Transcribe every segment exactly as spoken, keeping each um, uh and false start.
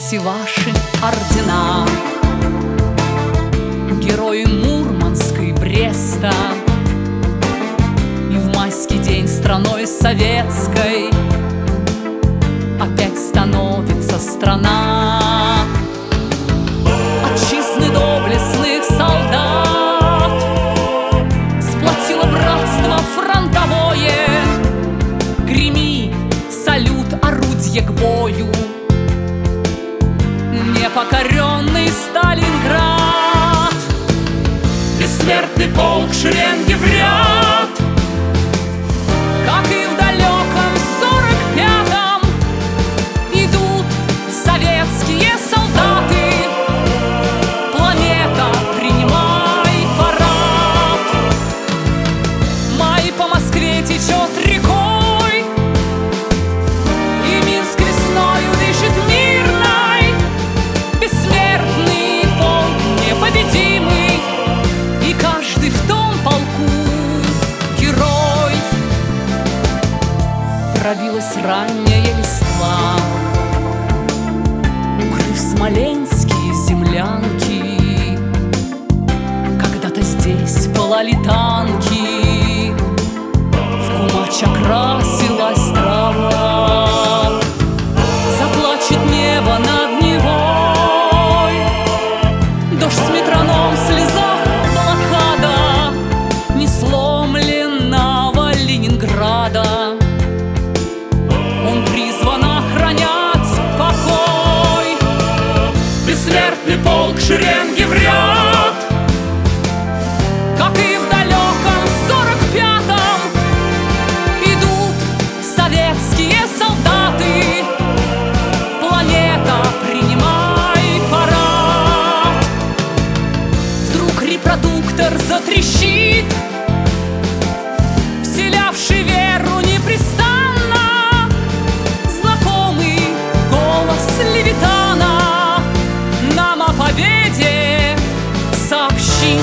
все ваши ордена. Герои Мурманска и Бреста, и в майский день страной советской опять становится страна. Отчизны доблестных солдат сплотило братство фронтовое. Греми, салют, орудье к бою, непокоренный Сталинград. Бессмертный полк шеренги в ряд, как и в далеком сорок пятом, идут советские солдаты. Планета, принимай парад. Май по Москве течет рекой, и Минск весною дышит мирной. Бессмертный полк непобедимый, и каждый в том полку герой. Пробилась ранняя листва, укрыв смоленские землянки. Когда-то здесь пылали танки, в кумач окрасилась трава. Заплачет небо над Невой, дождь с метроном в слезах блокада несломленного Ленинграда. Он призван охранять покой. Бессмертный полк шеренги в ряд, как и в далеком сорок пятом, идут советские солдаты. Планета, принимай парад. Вдруг репродуктор затрещит, вселявший веру непрестанно. Знакомый голос Левитана нам о победе сообщит.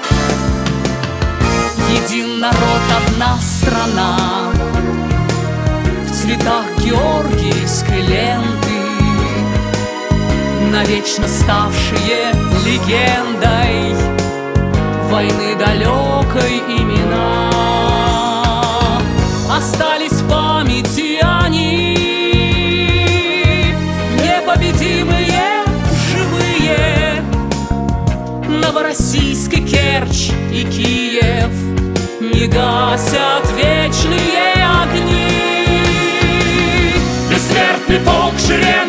Един народ, одна страна, в цветах георгиевской ленты, навечно ставшие легендой войны далекой имена. Остались в памяти они, непобедимые, живые. Новороссийск и Керчь и Киев не гасят вечные огни. Бессмертный полк шеренги